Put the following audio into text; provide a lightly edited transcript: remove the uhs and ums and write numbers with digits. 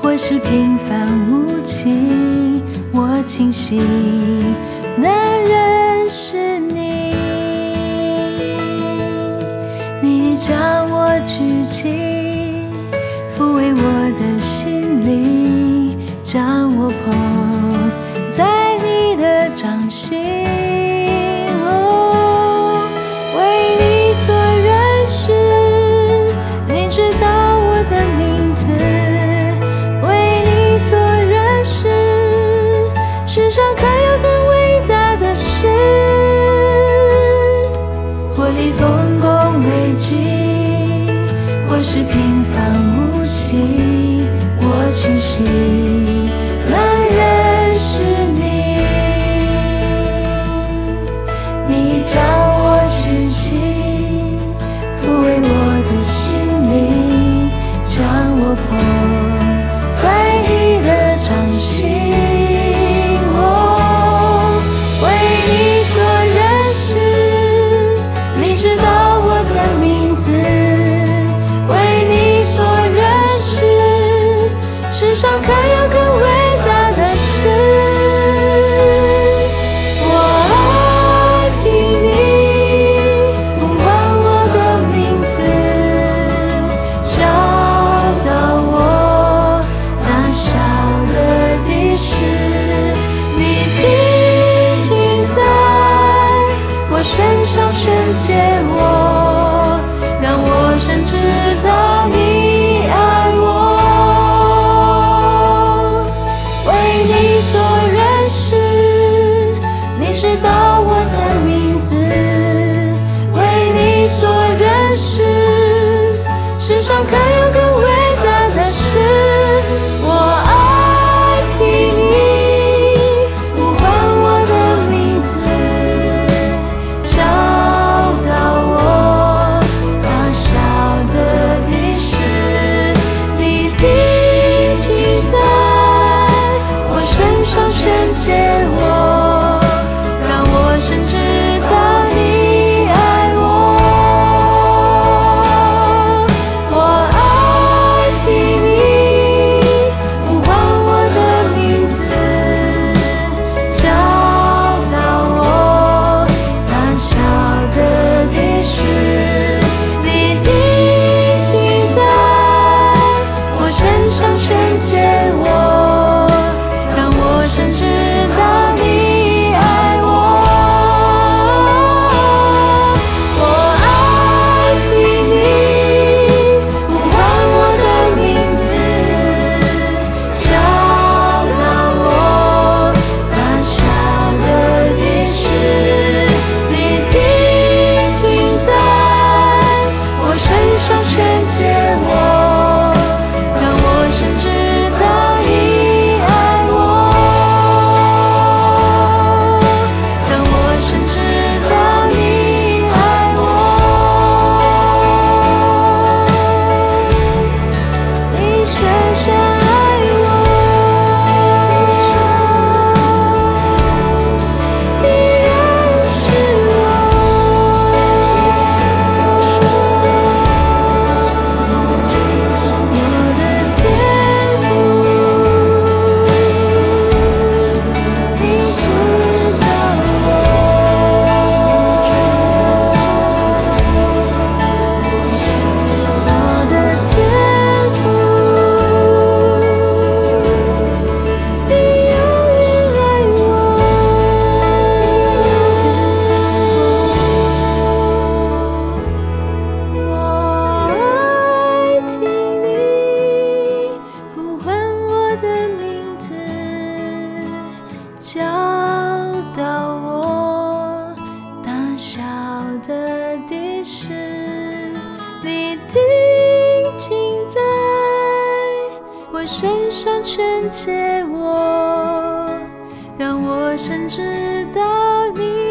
或是平凡无奇，我庆幸能认识你。你将我举起，抚慰我的心灵，将我捧在你的掌心。为你所认识，你知道我的名字。为你所认识，世上可有更伟大的事。或逆丰功伟绩，或是平凡无奇，我庆幸能认识你。你将我举起，抚慰我的心灵，将我捧在你的掌心。为你所认识，你知道我的名字。为你所认识，世上可有更伟大的事。我爱听你呼唤我的名字，教导我大小的地势。你定睛在我身上宣解我，让我深知道你爱我。为你所认识，你知道我的名字。为你所认识，世上可有更伟大的事。我爱听你呼唤我的名字，教导我大小的地势。你定睛在我身上宣解我，让我深知道你爱我。我爱听你呼唤我的名字，教导我大小的地势。你定睛在我身上宣解我，让我深知道你爱我。我爱听你呼唤我的名字，教导我大小的地势。你定睛在我身上宣解我，让我深知道你爱我，让我深知道你爱我。你深深爱我，你认识我的天父，你知道我的天父，你永远爱我。我爱听你呼唤我的名字，教导我大小的地势。你定睛在我身上宣解我，让我深知道你